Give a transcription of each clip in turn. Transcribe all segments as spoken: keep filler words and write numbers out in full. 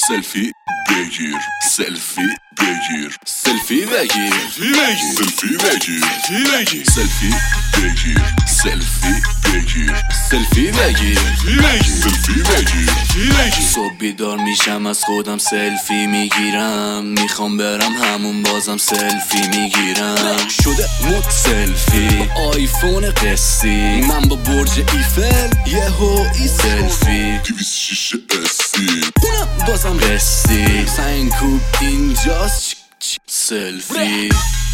سلفی بگیر سلفی بگیر سلفی بگیر سلفی بگیر سلفی بگیر سلفی بگیر سلفی بگیر سلفی بگیر صبح بیدار میشم از خودم سلفی میگیرم، میخوام برم همون بازم سلفی میگیرم. شده مود سلفی آیفون قسطی، من با برج ایفل یه هوی سلفی دویست شیشه اسی اونم بازم قسطی سنگ کوب اینجاست سلفی.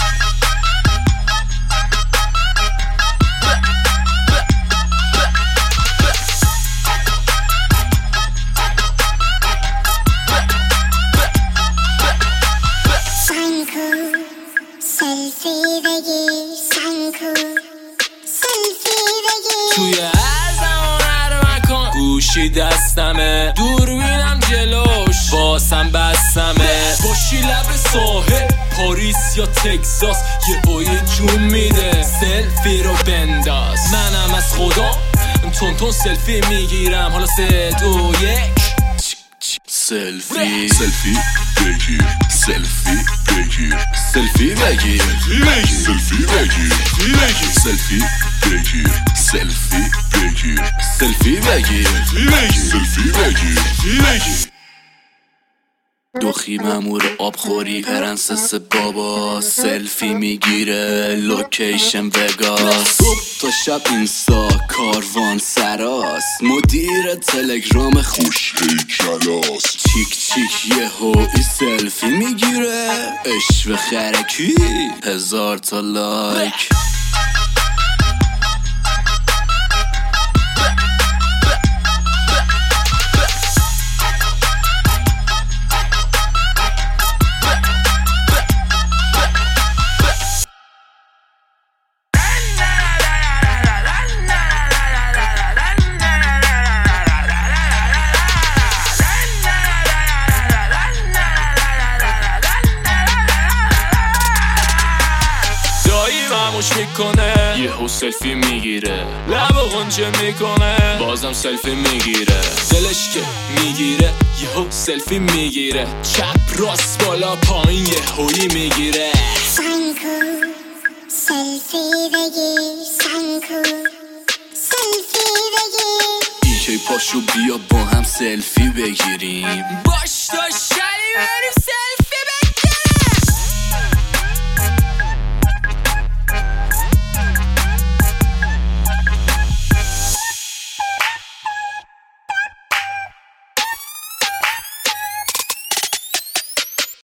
توی هر زمان هر مکان گوشی دستمه، دوربینم جلوش باسم بستمه. باشی لب ساحل پاریس یا تگزاس یه بای جون میده سلفی رو بنداز. منم از خدا تون تون سلفی میگیرم، حالا سه دو یک سلفی. سلفی بگیر سلفی بگیر سلفی بگیر سلفی بگیر سلفی بگیر سلفی بگیر سلفی بگیر سلفی بگیر. دوخی مامور آبخوری پرنسس بابا سلفی میگیره لوکیشن وگاس. صبح تا شب اینستا کاروان سراس، مدیر تلگرام خوش هیکلاس. چیک چیک یه هوی سلفی میگیره، عشق خرکی هزار تا لایک. خاموش میکنه یهو سلفی میگیره، لب غنچه میکنه بازم سلفی میگیره. دلش که میگیره یهو سلفی میگیره، چپ راست بالا پایین یهویی میگیره. سانکو سلفی بگیر، سانکو سلفی بگیر. ایکی پاشو بیا با هم سلفی بگیریم، باش تا شلی بریم